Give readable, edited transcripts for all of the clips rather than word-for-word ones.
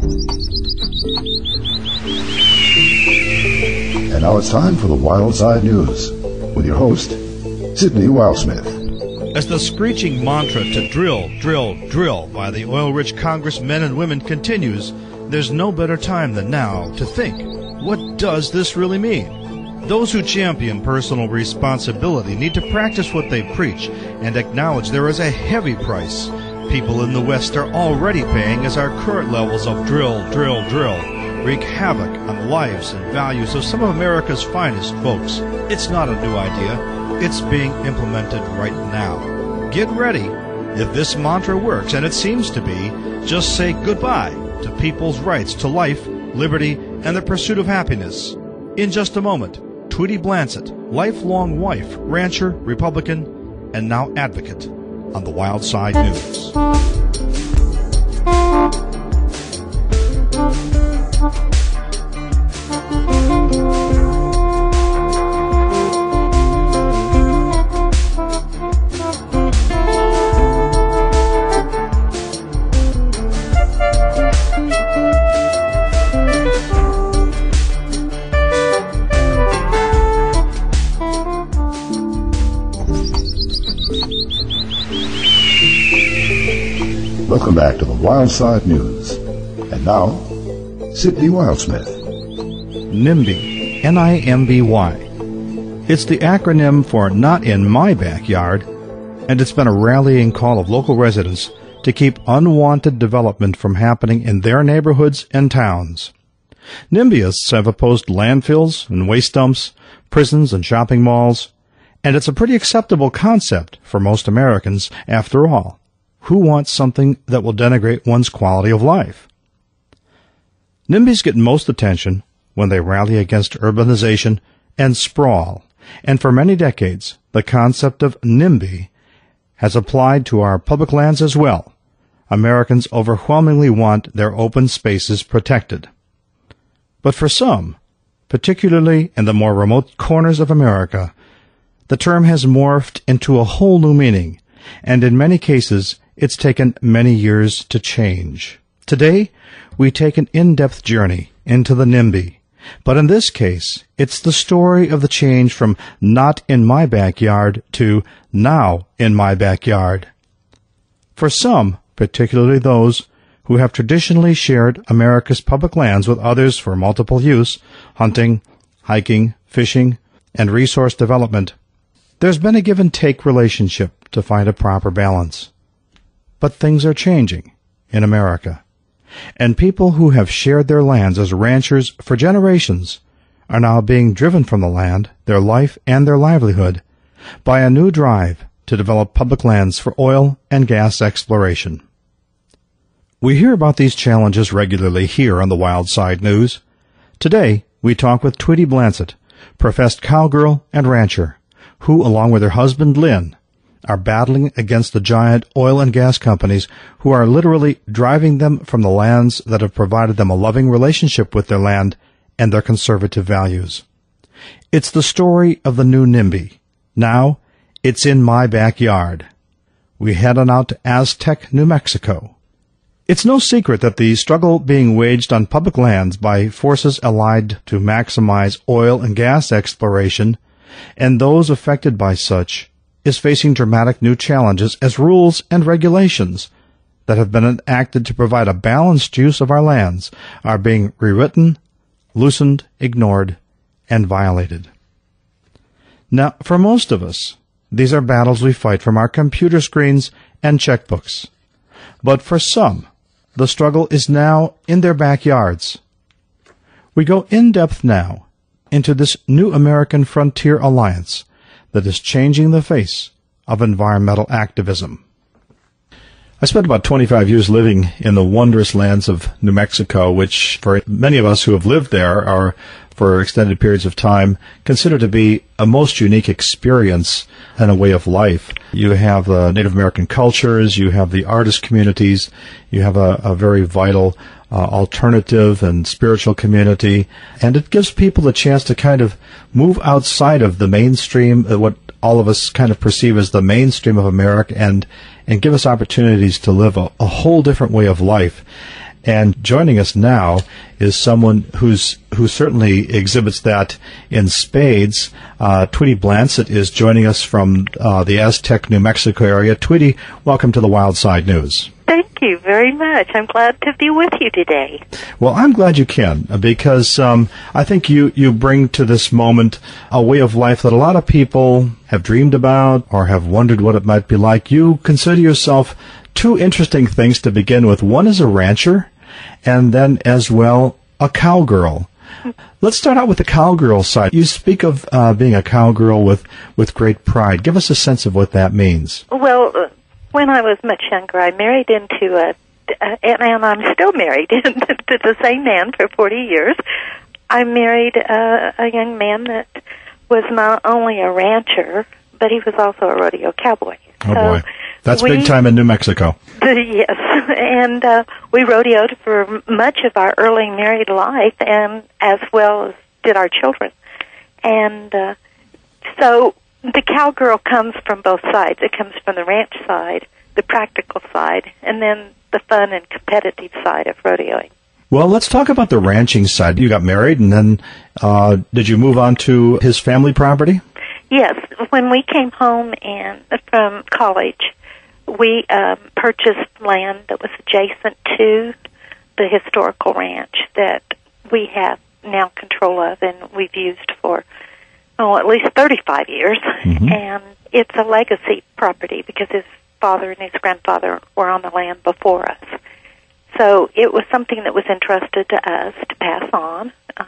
And now it's time for the Wild Side News with your host, Sidney Wildsmith. As the screeching mantra to drill, drill, drill by the oil-rich congressmen and women continues, there's no better time than now to think, what does this really mean? Those who champion personal responsibility need to practice what they preach and acknowledge there is a heavy price people in the West are already paying as our current levels of drill, drill, drill wreak havoc on the lives and values of some of America's finest folks. It's not a new idea. It's being implemented right now. Get ready. If this mantra works, and it seems to be, just say goodbye to people's rights to life, liberty, and the pursuit of happiness. In just a moment, Tweety Blanchett, lifelong wife, rancher, Republican, and now advocate on the Wild Side News. Welcome back to the Wild Side News. And now, Sidney Wildsmith. NIMBY, N-I-M-B-Y. It's the acronym for Not in My Backyard, and it's been a rallying call of local residents to keep unwanted development from happening in their neighborhoods and towns. NIMBYists have opposed landfills and waste dumps, prisons and shopping malls, and it's a pretty acceptable concept for most Americans, after all. Who wants something that will denigrate one's quality of life? NIMBYs get most attention when they rally against urbanization and sprawl, and for many decades, the concept of NIMBY has applied to our public lands as well. Americans overwhelmingly want their open spaces protected. But for some, particularly in the more remote corners of America, the term has morphed into a whole new meaning, and in many cases, it's taken many years to change. Today, we take an in-depth journey into the NIMBY, but in this case, it's the story of the change from not in my backyard to now in my backyard. For some, particularly those who have traditionally shared America's public lands with others for multiple use, hunting, hiking, fishing, and resource development, there's been a give-and-take relationship to find a proper balance. But things are changing in America, and people who have shared their lands as ranchers for generations are now being driven from the land, their life, and their livelihood by a new drive to develop public lands for oil and gas exploration. We hear about these challenges regularly here on the Wild Side News. Today, we talk with Tweety Blanchett, professed cowgirl and rancher, who, along with her husband Lynn, are battling against the giant oil and gas companies who are literally driving them from the lands that have provided them a loving relationship with their land and their conservative values. It's the story of the new NIMBY. Now, it's in my backyard. We head on out to Aztec, New Mexico. It's no secret that the struggle being waged on public lands by forces allied to maximize oil and gas exploration and those affected by such is facing dramatic new challenges as rules and regulations that have been enacted to provide a balanced use of our lands are being rewritten, loosened, ignored, and violated. Now, for most of us, these are battles we fight from our computer screens and checkbooks. But for some, the struggle is now in their backyards. We go in-depth now into this new American Frontier Alliance that is changing the face of environmental activism. I spent about 25 years living in the wondrous lands of New Mexico, which for many of us who have lived there are, for extended periods of time, considered to be a most unique experience and a way of life. You have Native American cultures, you have the artist communities, you have a very vital alternative and spiritual community, and it gives people a chance to kind of move outside of the mainstream, what all of us kind of perceive as the mainstream of America, and give us opportunities to live a whole different way of life. And joining us now is someone who certainly exhibits that in spades. Tweety Blansett is joining us from the Aztec, New Mexico area. Tweety, welcome to the Wild Side News. Thank you very much. I'm glad to be with you today. Well, I'm glad you can, because I think you bring to this moment a way of life that a lot of people have dreamed about or have wondered what it might be like. You consider yourself two interesting things to begin with. One is a rancher, and then as well a cowgirl. Let's start out with the cowgirl side. You speak of being a cowgirl with great pride. Give us a sense of what that means. Well, when I was much younger, I married into and I'm still married to the same man for 40 years. I married a young man that was not only a rancher, but he was also a rodeo cowboy. Oh, boy. That's big time in New Mexico. Yes, and we rodeoed for much of our early married life, and as well as did our children. And so the cowgirl comes from both sides. It comes from the ranch side, the practical side, and then the fun and competitive side of rodeoing. Well, let's talk about the ranching side. You got married, and then did you move on to his family property? Yes. When we came home from college, we purchased land that was adjacent to the historical ranch that we have now control of, and we've used for at least 35 years. Mm-hmm. And it's a legacy property because his father and his grandfather were on the land before us. So it was something that was entrusted to us to pass on,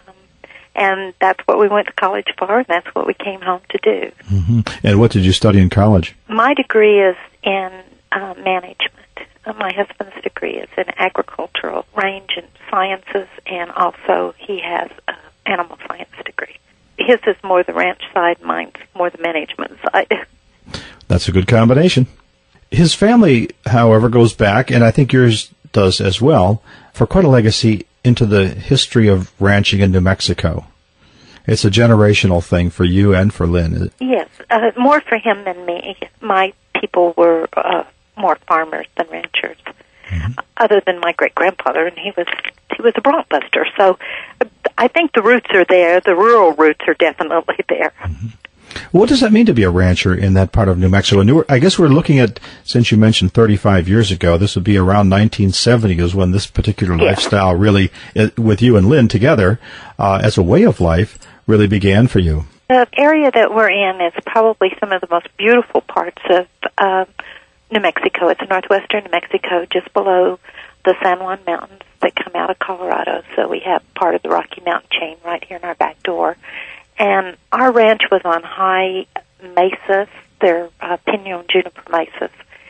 and that's what we went to college for, and that's what we came home to do. Mm-hmm. And what did you study in college? My degree is in management. My husband's degree is in agricultural range and sciences, and also he has an animal science degree. His is more the ranch side, mine's more the management side. That's a good combination. His family, however, goes back, and I think yours does as well, for quite a legacy into the history of ranching in New Mexico. It's a generational thing for you and for Lynn. Yes, more for him than me. My people were more farmers than ranchers, other than my great-grandfather, and he was a bronc buster. So I think the roots are there. The rural roots are definitely there. Mm-hmm. What does that mean to be a rancher in that part of New Mexico? And I guess we're looking at, since you mentioned 35 years ago, this would be around 1970 is when this particular lifestyle really, with you and Lynn together, as a way of life, really began for you. The area that we're in is probably some of the most beautiful parts of New Mexico. It's northwestern New Mexico, just below the San Juan Mountains that come out of Colorado. So we have part of the Rocky Mountain chain right here in our back door. And our ranch was on high mesas. They're pinon juniper mesas.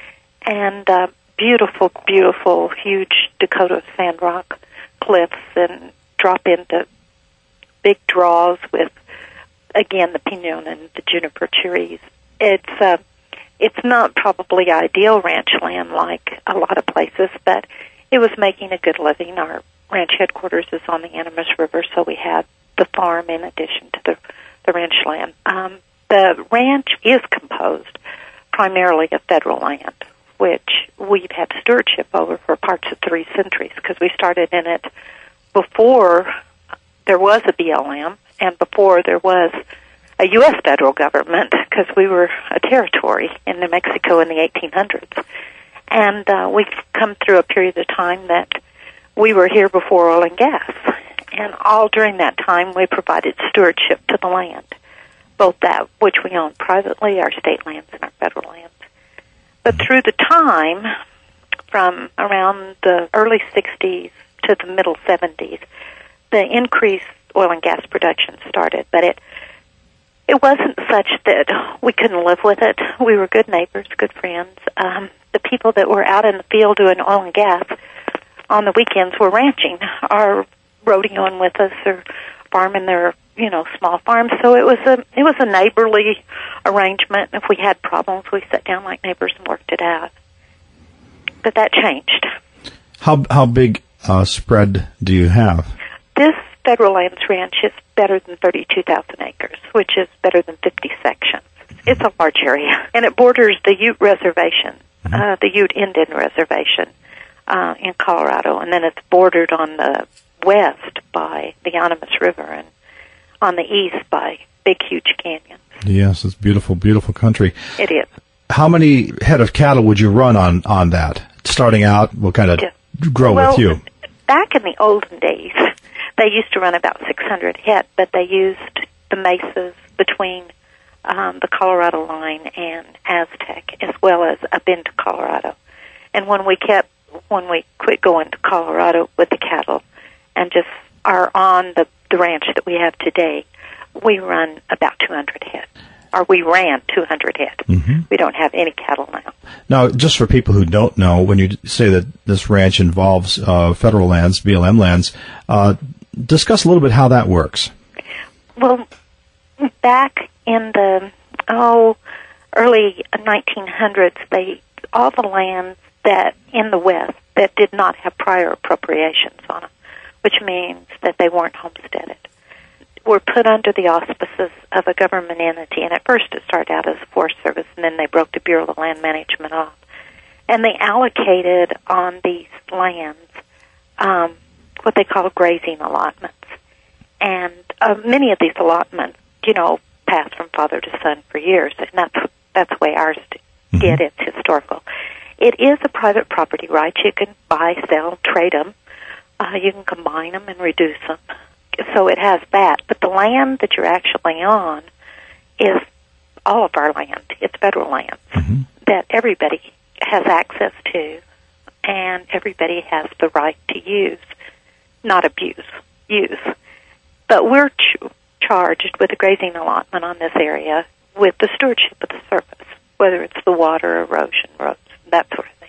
And beautiful, beautiful, huge Dakota sand rock cliffs and drop into big draws with, again, the pinon and the juniper trees. It's not probably ideal ranch land like a lot of places, but it was making a good living. Our ranch headquarters is on the Animas River, so we had the farm in addition to the ranch land. The ranch is composed primarily of federal land, which we've had stewardship over for parts of 3 centuries, because we started in it before there was a BLM and before there was a U.S. federal government, because we were a territory in New Mexico in the 1800s. And we've come through a period of time that we were here before oil and gas. And all during that time, we provided stewardship to the land, both that which we own privately, our state lands, and our federal lands. But through the time, from around the early 60s to the middle 70s, the increased oil and gas production started. But it wasn't such that we couldn't live with it. We were good neighbors, good friends. The people that were out in the field doing oil and gas on the weekends were ranching, or rodeoing with us, or farming their, small farms. So it was a neighborly arrangement. If we had problems, we sat down like neighbors and worked it out. But that changed. How big spread do you have? This Federal Lands Ranch is better than 32,000 acres, which is better than 50 sections. It's a large area, and it borders the Ute Reservation, the Ute Indian Reservation, in Colorado, and then it's bordered on the west by the Animas River and on the east by big, huge canyons. Yes, it's beautiful, beautiful country. It is. How many head of cattle would you run on that? Starting out, what kind of grow with you? Back in the olden days, they used to run about 600 head, but they used the mesas between the Colorado line and Aztec, as well as up into Colorado. And when we quit going to Colorado with the cattle and just are on the ranch that we have today, we run about 200 head. Or we ran 200 head. Mm-hmm. We don't have any cattle now. Now, just for people who don't know, when you say that this ranch involves federal lands, BLM lands, discuss a little bit how that works. Well, back in the early 1900s, all the lands that in the West that did not have prior appropriations on them, which means that they weren't homesteaded, were put under the auspices of a government entity. And at first it started out as the Forest Service, and then they broke the Bureau of Land Management off. And they allocated on these lands what they call grazing allotments. And many of these allotments, passed from father to son for years, and that's the way ours did. It's historical. It is a private property right. You can buy, sell, trade them. You can combine them and reduce them. So it has that. But the land that you're actually on is all of our land. It's federal lands that everybody has access to, and everybody has the right to use, not abuse, use. But we're charged with a grazing allotment on this area with the stewardship of the surface, whether it's the water, erosion, roads, that sort of thing.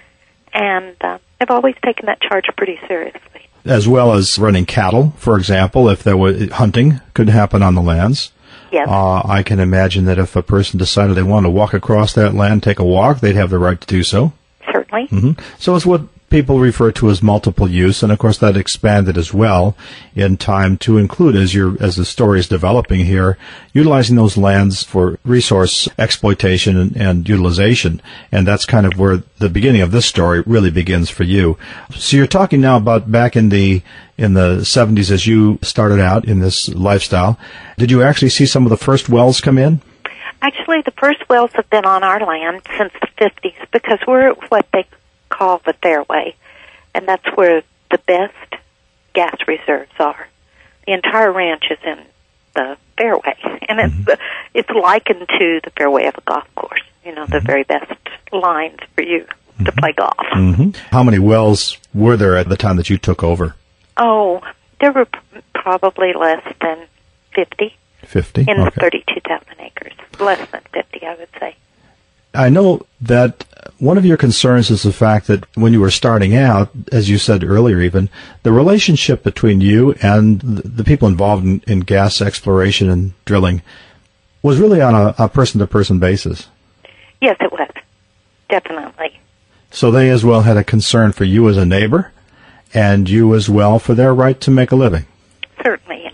And I've always taken that charge pretty seriously. As well as running cattle, for example, if there was hunting could happen on the lands. Yes. I can imagine that if a person decided they wanted to walk across that land, take a walk, they'd have the right to do so. Certainly. Mm-hmm. So it's what people refer to as multiple use, and of course that expanded as well in time to include, as the story is developing here, utilizing those lands for resource exploitation and utilization. And that's kind of where the beginning of this story really begins for you. So you're talking now about back in the 70s as you started out in this lifestyle. Did you actually see some of the first wells come in? Actually, the first wells have been on our land since the 50s because we're at what they call the fairway, and that's where the best gas reserves are. The entire ranch is in the fairway, and it's likened to the fairway of a golf course, the very best lines for you to play golf. Mm-hmm. How many wells were there at the time that you took over? Oh, there were probably less than 50. 50? In the 32,000 acres. Less than 50, I would say. I know that one of your concerns is the fact that when you were starting out, as you said earlier even, the relationship between you and the people involved in gas exploration and drilling was really on a person-to-person basis. Yes, it was. Definitely. So they as well had a concern for you as a neighbor, and you as well for their right to make a living. Certainly.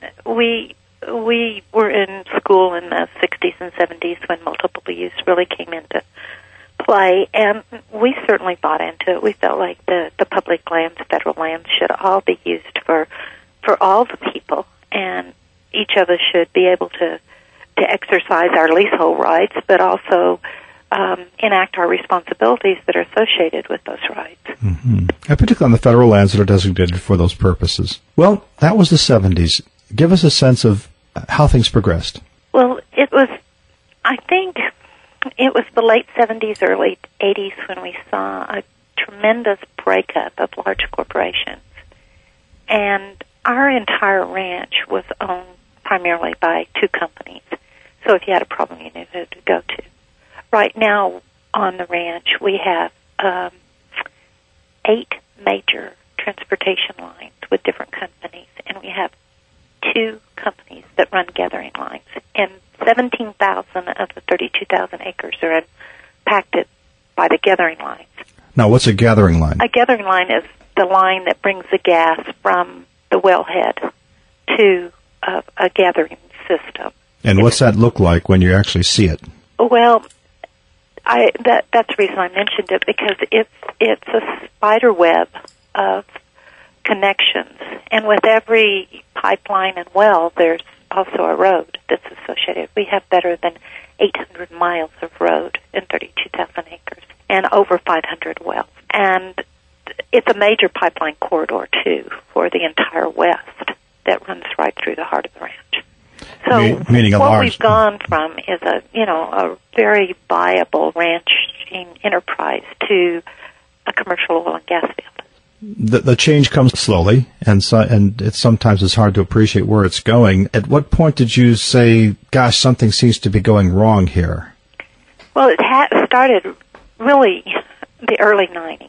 We were in school in the 60s and 70s when multiple use really came into play, and we certainly bought into it. We felt like the public lands, federal lands, should all be used for all the people, and each of us should be able to exercise our leasehold rights, but also enact our responsibilities that are associated with those rights. Mm-hmm. And particularly on the federal lands that are designated for those purposes. Well, that was the 70s. Give us a sense of how things progressed. Well, I think it was the late 70s, early 80s when we saw a tremendous breakup of large corporations. And our entire ranch was owned primarily by two companies. So if you had a problem, you knew who to go to. Right now on the ranch, we have 8 major transportation lines with different companies, and we have 2 companies that run gathering lines, and 17,000 of the 32,000 acres are impacted by the gathering lines. Now, what's a gathering line? A gathering line is the line that brings the gas from the wellhead to a gathering system. And what's that look like when you actually see it? Well, that's the reason I mentioned it, because it's a spider web of connections, and with every pipeline and well, there's also a road that's associated. We have better than 800 miles of road in 32,000 acres and over 500 wells. And it's a major pipeline corridor, too, for the entire West that runs right through the heart of the ranch. So Meaning what we've gone from is a very viable ranching enterprise to a commercial oil and gas field. The change comes slowly, and sometimes it's hard to appreciate where it's going. At what point did you say, gosh, something seems to be going wrong here? Well, it started really the early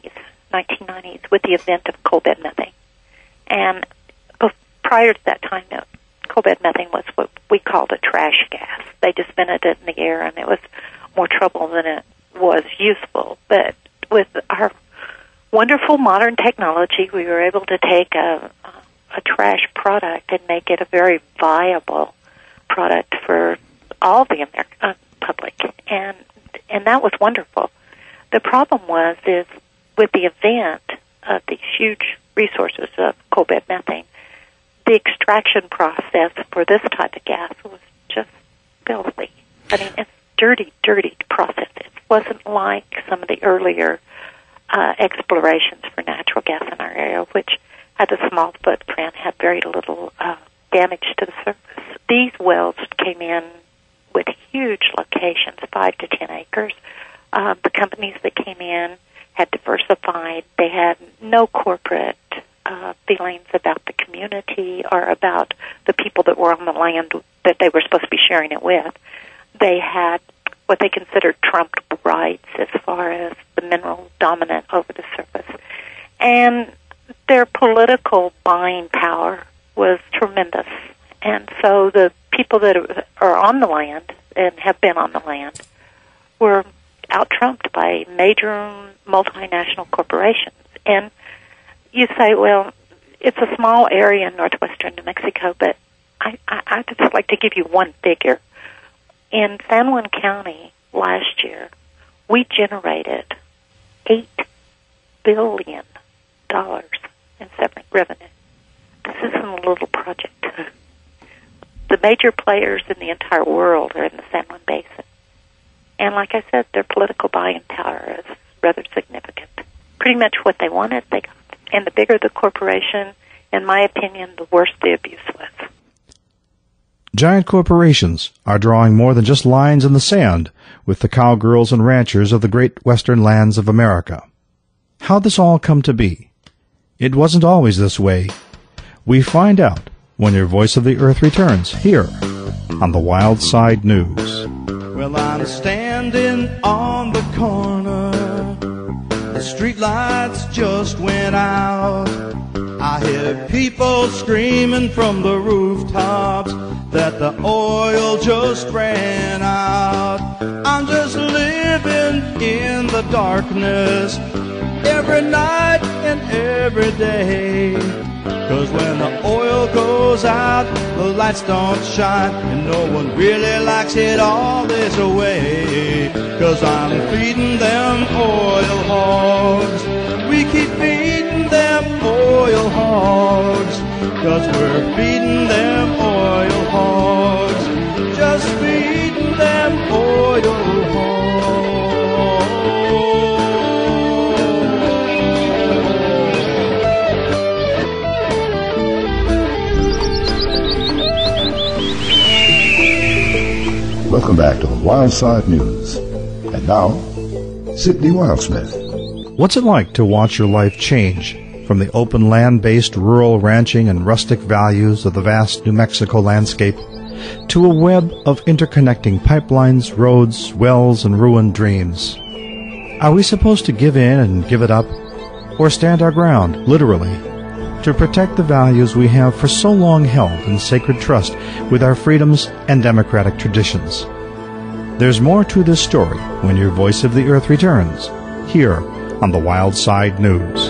1990s, with the advent of coal bed methane. And prior to that time, coal bed methane was what we called a trash gas. They just vented it in the air, and it was more trouble than it was useful. But with our wonderful modern technology, we were able to take a trash product and make it a very viable product for all the American public, and that was wonderful. The problem is with the advent of these huge resources of coal bed methane, the extraction process for this type of gas was just filthy. I mean, it's dirty process. It wasn't like some of the earlier explorations for natural gas in our area, which had a small footprint, had very little damage to the surface. These wells came in with huge locations, 5 to 10 acres. The companies that came in had diversified. They had no corporate feelings about the community or about the people that were on the land that they were supposed to be sharing it with. They had what they considered trumped rights as far as the mineral dominant over the surface. And their political buying power was tremendous. And so the people that are on the land and have been on the land were out-trumped by major multinational corporations. And you say, well, it's a small area in northwestern New Mexico, but I'd just like to give you one figure. In San Juan County last year, we generated $8 billion in separate revenue. This isn't a little project. The major players in the entire world are in the San Juan Basin. And like I said, their political buying power is rather significant. Pretty much what they wanted, they got. And the bigger the corporation, in my opinion, the worse the abuse was. Giant corporations are drawing more than just lines in the sand with the cowgirls and ranchers of the great western lands of America. How'd this all come to be? It wasn't always this way. We find out when your Voice of the Earth returns here on the Wild Side News. Well, I'm standing on the corner. The streetlights just went out. I hear people screaming from the rooftops that the oil just ran out. I'm just living in the darkness every night and every day. 'Cause when the oil goes out, the lights don't shine, and no one really likes it all this way. 'Cause I'm feeding them oil hogs. We keep feeding them oil hogs. 'Cause we're feeding them oil hogs. Just feeding them oil hogs. Welcome back to the Wild Side News. And now, Sydney Wildsmith. What's it like to watch your life change from the open land-based rural ranching and rustic values of the vast New Mexico landscape to a web of interconnecting pipelines, roads, wells, and ruined dreams? Are we supposed to give in and give it up, or stand our ground, literally, to protect the values we have for so long held in sacred trust with our freedoms and democratic traditions? There's more to this story when your Voice of the Earth returns, here on the Wild Side News.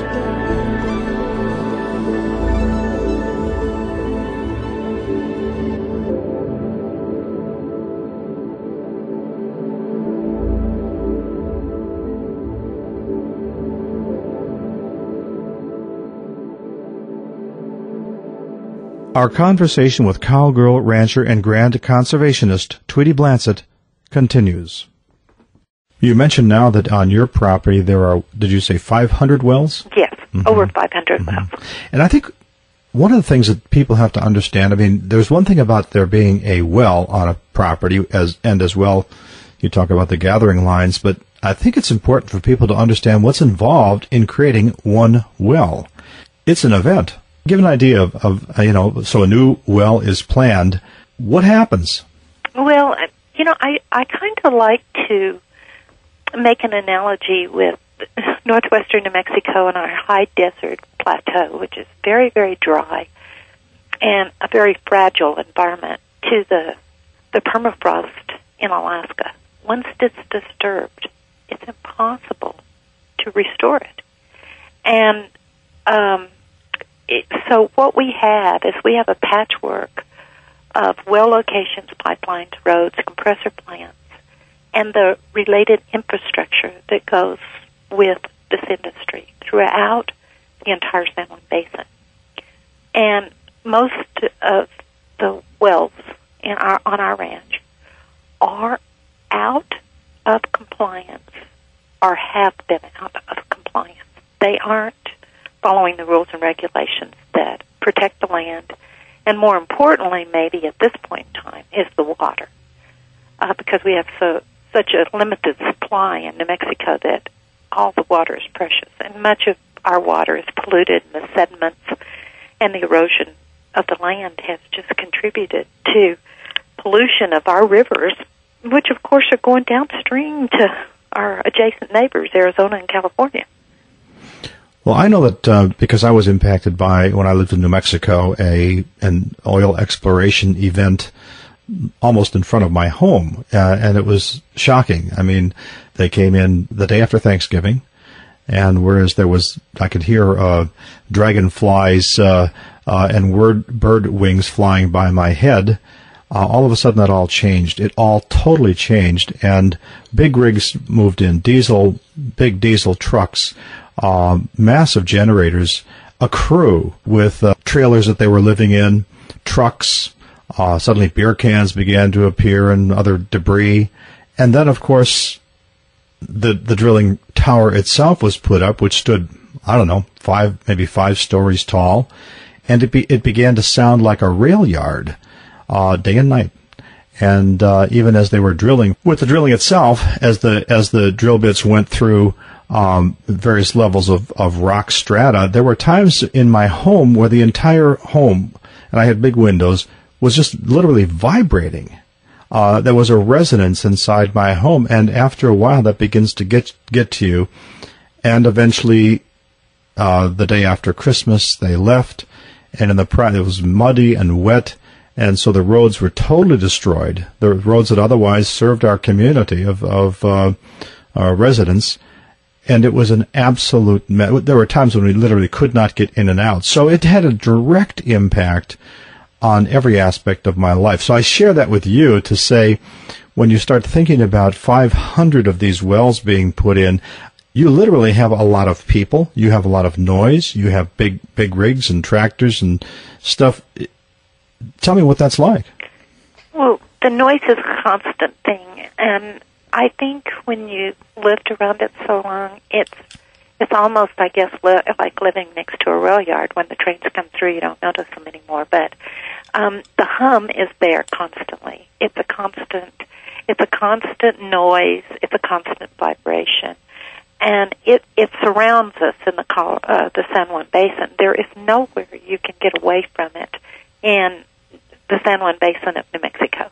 Our conversation with cowgirl, rancher, and grand conservationist Tweety Blansett continues. You mentioned now that on your property there are, did you say 500 wells? Yes, over 500 wells. And I think one of the things that people have to understand, I mean, there's one thing about there being a well on a property, and as well, you talk about the gathering lines, but I think it's important for people to understand what's involved in creating one well. It's an event. Give an idea of so a new well is planned. What happens? Well, I kind of like to make an analogy with northwestern New Mexico and our high desert plateau, which is very, very dry and a very fragile environment, to the permafrost in Alaska. Once it's disturbed, it's impossible to restore it. And so what we have is we have a patchwork of well locations, pipelines, roads, compressor plants, and the related infrastructure that goes with this industry throughout the entire San Juan Basin. And most of the wells on our ranch are out of compliance or have been out of compliance. They aren't following the rules and regulations that protect the land, and more importantly, maybe at this point in time, is the water, because we have such a limited supply in New Mexico that all the water is precious, and much of our water is polluted, and the sediments and the erosion of the land has just contributed to pollution of our rivers, which of course are going downstream to our adjacent neighbors, Arizona and California. Well, I know that because I was impacted by, when I lived in New Mexico, an oil exploration event almost in front of my home, and it was shocking. I mean, they came in the day after Thanksgiving, and whereas I could hear dragonflies and bird wings flying by my head, all of a sudden that all changed. It all totally changed, and big rigs moved in, big diesel trucks, massive generators, a crew with trailers that they were living in, trucks. Suddenly beer cans began to appear and other debris. And then, of course, the drilling tower itself was put up, which stood, I don't know, maybe 5 stories tall. And it began to sound like a rail yard day and night. And even as they were drilling, with the drilling itself, as the drill bits went through various levels of rock strata, there were times in my home where the entire home, and I had big windows, was just literally vibrating. There was a resonance inside my home, and after a while that begins to get to you. And eventually, the day after Christmas, they left, and it was muddy and wet, and so the roads were totally destroyed. The roads that otherwise served our community of residents, and it was an absolute mess. There were times when we literally could not get in and out. So it had a direct impact on every aspect of my life. So I share that with you to say, when you start thinking about 500 of these wells being put in, you literally have a lot of people, you have a lot of noise, you have big rigs and tractors and stuff. Tell me what that's like. Well, the noise is a constant thing, and I think when you lived around it so long, it's almost, I guess, like living next to a rail yard. When the trains come through, you don't notice them anymore. But the hum is there constantly. It's a constant noise. It's a constant vibration, and it surrounds us in the San Juan Basin. There is nowhere you can get away from it in the San Juan Basin of New Mexico.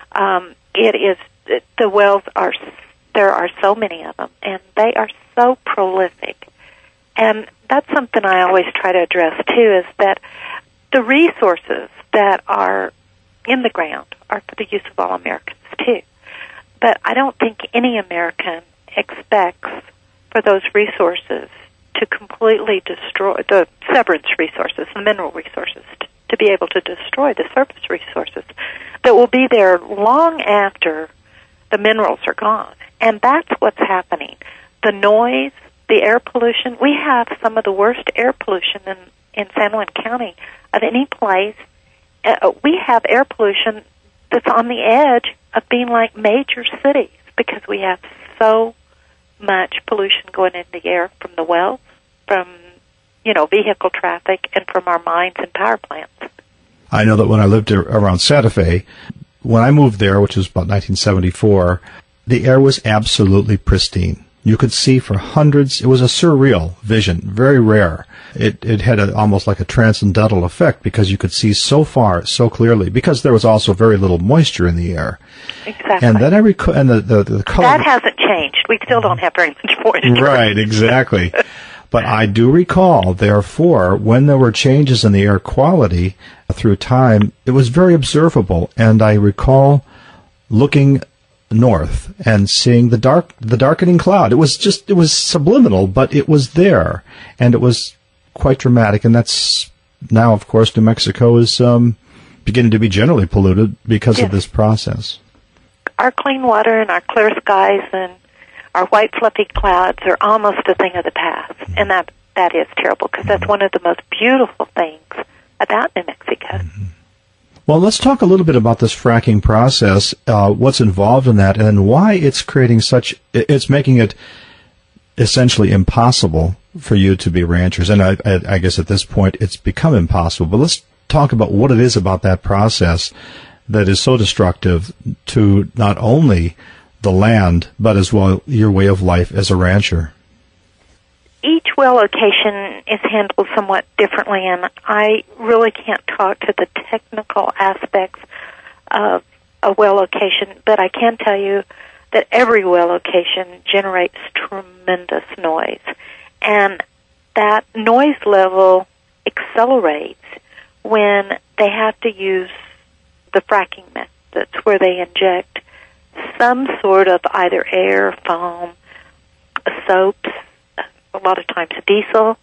The wells there are so many of them, and they are so prolific. And that's something I always try to address, too, is that the resources that are in the ground are for the use of all Americans, too. But I don't think any American expects for those resources to completely destroy the severance resources, the mineral resources, to be able to destroy the surface resources that will be there long after the minerals are gone. And that's what's happening. The noise, the air pollution. We have some of the worst air pollution in San Juan County of any place we have air pollution that's on the edge of being like major cities because we have so much pollution going into the air from the wells, from, vehicle traffic, and from our mines and power plants. I know that when I lived around Santa Fe, when I moved there, which was about 1974, the air was absolutely pristine. You could see for hundreds. It was a surreal vision, very rare. It had almost like a transcendental effect because you could see so far, so clearly, because there was also very little moisture in the air. Exactly. And then the color... That hasn't changed. We still don't have very much moisture. Right, exactly. But I do recall, therefore, when there were changes in the air quality through time, it was very observable. And I recall looking north and seeing the darkening cloud. It was subliminal, but it was there, and it was quite dramatic. And that's now, of course, New Mexico is beginning to be generally polluted because of this process. Our clean water and our clear skies and our white fluffy clouds are almost a thing of the past, and that is terrible because that's one of the most beautiful things about New Mexico. Mm-hmm. Well, let's talk a little bit about this fracking process, what's involved in that, and why it's it's making it essentially impossible for you to be ranchers. And I guess at this point it's become impossible. But let's talk about what it is about that process that is so destructive to not only the land, but as well your way of life as a rancher. Each well location is handled somewhat differently, and I really can't talk to the technical aspects of a well location, but I can tell you that every well location generates tremendous noise, and that noise level accelerates when they have to use the fracking methods where they inject some sort of either air, foam, soaps, a lot of times diesel,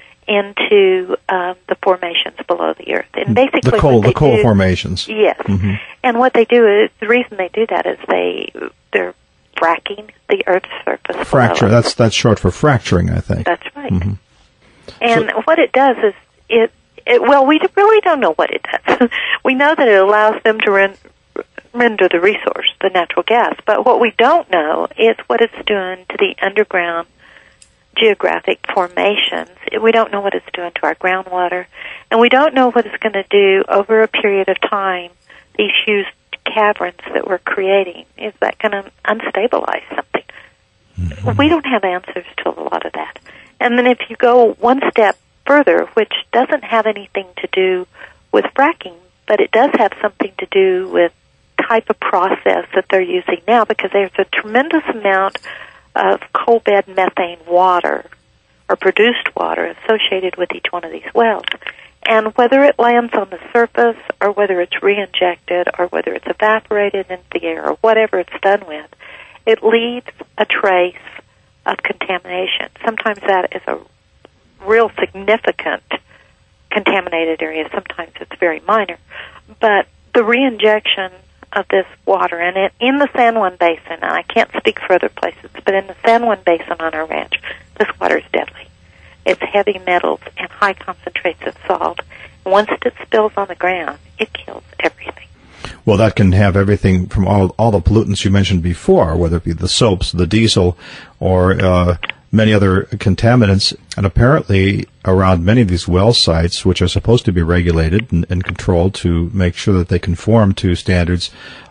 into the formations below the earth. And basically the coal formations. Yes. Mm-hmm. And what they do is, the reason they do that is they're fracking the earth's surface. Fracture. That's short for fracturing, I think. That's right. Mm-hmm. And what it does is well, we really don't know what it does. We know that it allows them to render the resource, the natural gas. But what we don't know is what it's doing to the underground geographic formations. We don't know what it's doing to our groundwater, and we don't know what it's going to do over a period of time, these huge caverns that we're creating. Is that going to unstabilize something? Mm-hmm. We don't have answers to a lot of that. And then if you go one step further, which doesn't have anything to do with fracking, but it does have something to do with type of process that they're using now, because there's a tremendous amount of coal bed methane water or produced water associated with each one of these wells. And whether it lands on the surface or whether it's re-injected or whether it's evaporated into the air or whatever it's done with, it leaves a trace of contamination. Sometimes that is a real significant contaminated area. Sometimes it's very minor. But the re-injection of this water, and in the San Juan Basin, and I can't speak for other places, but in the San Juan Basin on our ranch, this water is deadly. It's heavy metals and high concentrates of salt. Once it spills on the ground, it kills everything. Well, that can have everything from all the pollutants you mentioned before, whether it be the soaps, the diesel, or many other contaminants. And apparently, around many of these well sites, which are supposed to be regulated and controlled to make sure that they conform to standards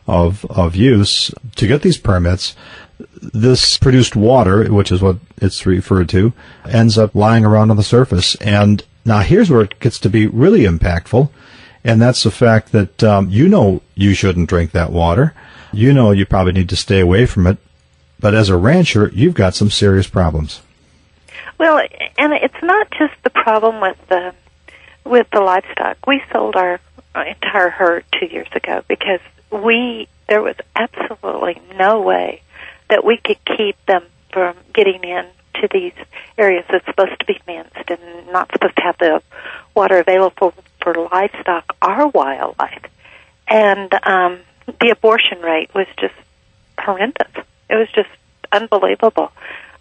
of use, to get these permits, this produced water, which is what it's referred to, ends up lying around on the surface. And now here's where it gets to be really impactful, and that's the fact that you shouldn't drink that water. You probably need to stay away from it. But as a rancher, you've got some serious problems. Well, and it's not just the problem with the livestock. We sold our entire herd 2 years ago because there was absolutely no way that we could keep them from getting into these areas that's supposed to be fenced and not supposed to have the water available for livestock or wildlife. And the abortion rate was just horrendous. It was just unbelievable.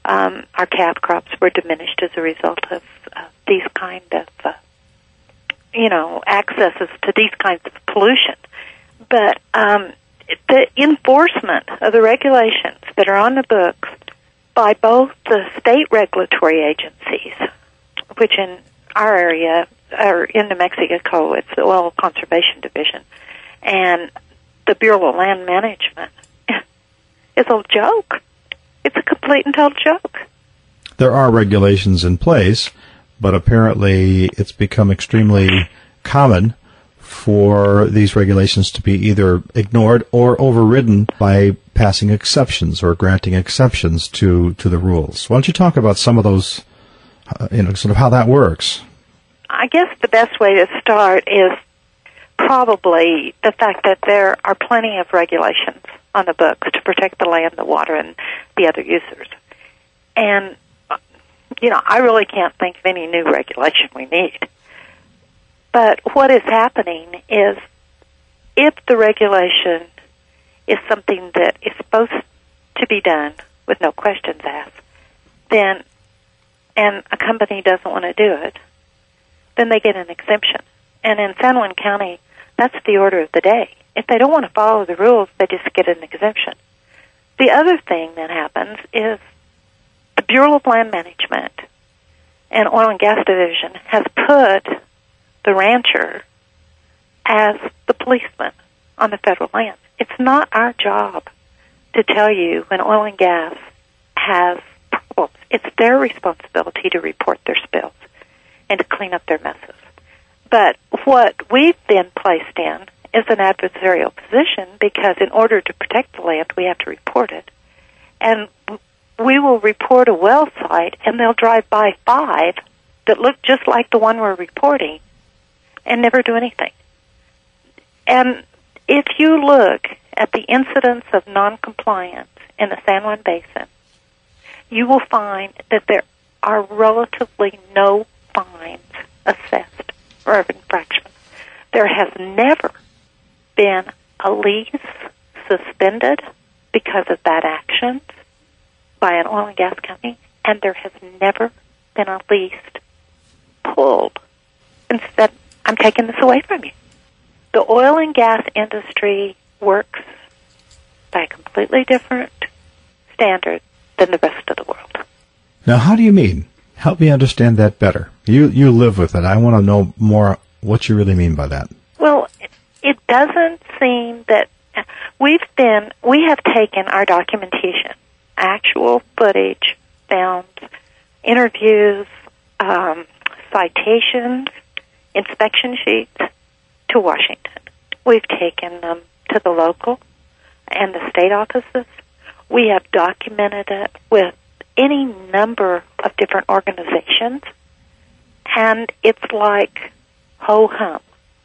Our calf crops were diminished as a result of these kind of accesses to these kinds of pollution. But the enforcement of the regulations that are on the books by both the state regulatory agencies, which in our area, or in New Mexico, it's the Oil Conservation Division, and the Bureau of Land Management, is a joke. It's a complete and total joke. There are regulations in place, but apparently it's become extremely common for these regulations to be either ignored or overridden by passing exceptions or granting exceptions to the rules. Why don't you talk about some of those, sort of how that works? I guess the best way to start is probably the fact that there are plenty of regulations on the books to protect the land, the water, and the other users. And, I really can't think of any new regulation we need. But what is happening is if the regulation is something that is supposed to be done with no questions asked, and a company doesn't want to do it, then they get an exemption. And in San Juan County, that's the order of the day. If they don't want to follow the rules, they just get an exemption. The other thing that happens is the Bureau of Land Management and Oil and Gas Division has put the rancher as the policeman on the federal land. It's not our job to tell you when oil and gas has problems. It's their responsibility to report their spills and to clean up their messes. But what we've been placed in is an adversarial position because in order to protect the land, we have to report it. And we will report a well site, and they'll drive by 5 that look just like the one we're reporting and never do anything. And if you look at the incidence of noncompliance in the San Juan Basin, you will find that there are relatively no fines assessed for infraction. There has never been a lease suspended because of bad actions by an oil and gas company, and there has never been a lease pulled and said, I'm taking this away from you. The oil and gas industry works by a completely different standard than the rest of the world. Now, how do you mean? Help me understand that better. You live with it. I want to know more what you really mean by that. Well, it doesn't seem that we have taken our documentation, actual footage, found interviews, citations, inspection sheets to Washington. We've taken them to the local and the state offices. We have documented it with any number of different organizations, and it's like ho-hum.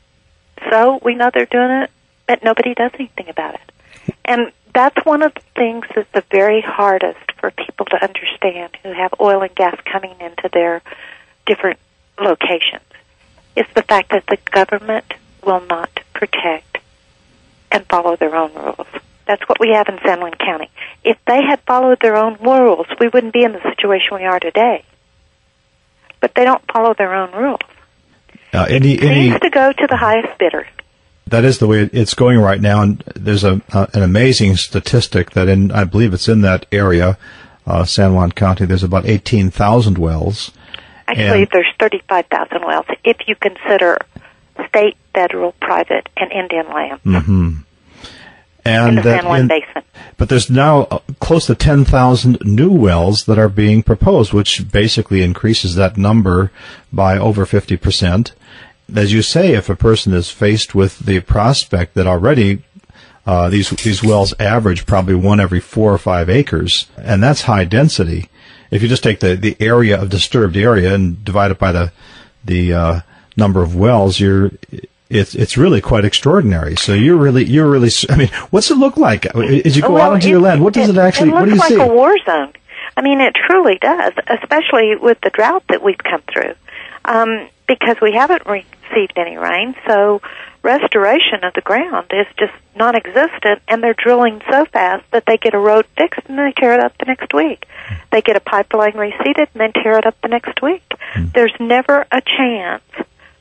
So we know they're doing it, but nobody does anything about it. And that's one of the things that's the very hardest for people to understand who have oil and gas coming into their different locations, is the fact that the government will not protect and follow their own rules. That's what we have in San Juan County. If they had followed their own rules, we wouldn't be in the situation we are today. But they don't follow their own rules. It needs to go to the highest bidder. That is the way it's going right now, and there's an amazing statistic that I believe it's in that area, San Juan County, there's about 18,000 wells. Actually, there's 35,000 wells if you consider state, federal, private, and Indian land. Mm-hmm. And in the San Juan Basin. But there's now close to 10,000 new wells that are being proposed, which basically increases that number by over 50%. As you say, if a person is faced with the prospect that already these wells average probably one every 4 or 5 acres, and that's high density. If you just take the area of disturbed area and divide it by the number of wells, it's really quite extraordinary. So you're really. I mean, what's it look like as you go out into your land? What does it actually? What do you see? It looks like a war zone. I mean, it truly does, especially with the drought that we've come through, because we haven't received any rain. So restoration of the ground is just non-existent, and they're drilling so fast that they get a road fixed and they tear it up the next week. They get a pipeline reseeded and then tear it up the next week. There's never a chance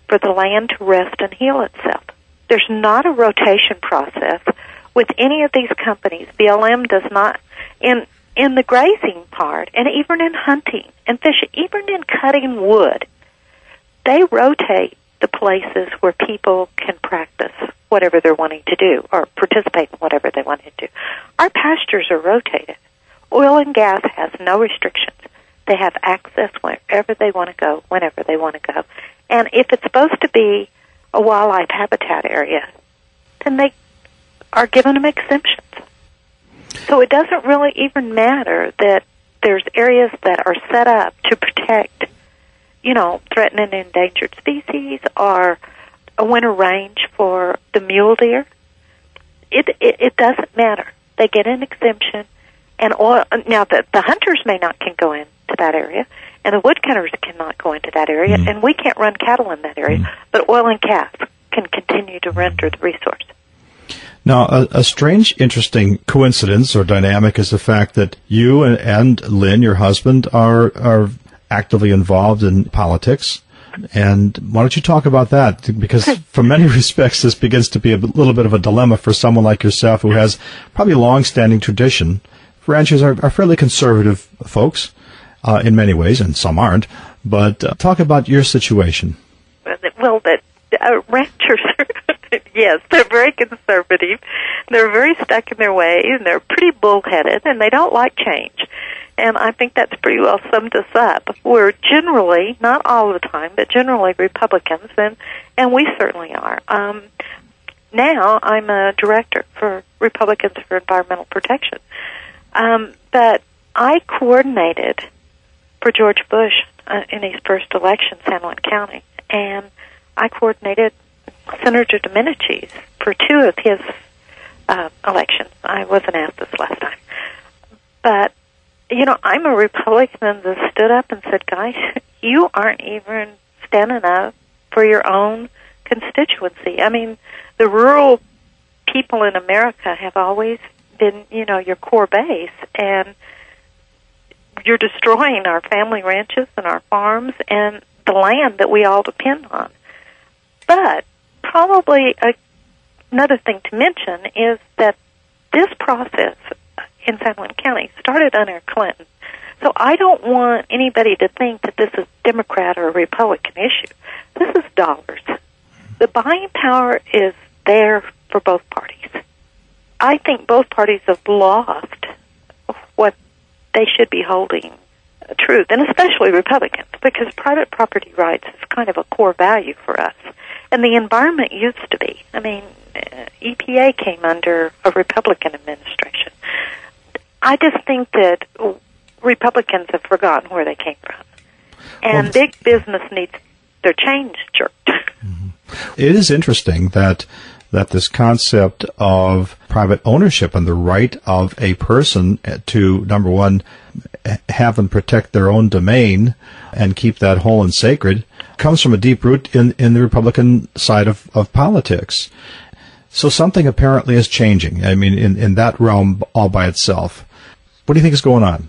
for the land to rest and heal itself. There's not a rotation process with any of these companies. BLM does not, in the grazing part, and even in hunting and fishing, even in cutting wood, they rotate the places where people can practice whatever they're wanting to do or participate in whatever they want to do. Our pastures are rotated. Oil and gas has no restrictions. They have access wherever they want to go, whenever they want to go. And if it's supposed to be a wildlife habitat area, then they are given them exemptions. So it doesn't really even matter that there's areas that are set up to protect, threatened and endangered species or a winter range for the mule deer. It doesn't matter. They get an exemption. And now the hunters can go into that area, and the woodcutters cannot go into that area, and we can't run cattle in that area, but oil and gas can continue to render the resource. Now, a strange, interesting coincidence or dynamic is the fact that you and Lynn, your husband, are actively involved in politics. And why don't you talk about that? Because from many respects, this begins to be a little bit of a dilemma for someone like yourself who has probably a long-standing tradition. Ranchers are fairly conservative folks in many ways, and some aren't. But talk about your situation. Well, ranchers are, yes, they're very conservative. They're very stuck in their ways, and they're pretty bullheaded, and they don't like change. And I think that's pretty well summed us up. We're generally, not all the time, but generally Republicans, and we certainly are. Now I'm a director for Republicans for Environmental Protection. But I coordinated for George Bush in his first election, San Juan County, and I coordinated Senator Domenicis for two of his elections. I wasn't asked this last time. But, I'm a Republican that stood up and said, guys, you aren't even standing up for your own constituency. I mean, the rural people in America have always been, your core base, and you're destroying our family ranches and our farms and the land that we all depend on. But probably another thing to mention is that this process in San Juan County started under Clinton. So I don't want anybody to think that this is a Democrat or a Republican issue. This is dollars. The buying power is there for both parties. I think both parties have lost what they should be holding truth, and especially Republicans, because private property rights is kind of a core value for us. And the environment used to be. I mean, EPA came under a Republican administration. I just think that Republicans have forgotten where they came from. And big business needs their change jerked. It is interesting that this concept of private ownership and the right of a person to, number one, have and protect their own domain and keep that whole and sacred comes from a deep root in the Republican side of politics. So something apparently is changing. I mean, in that realm all by itself. What do you think is going on?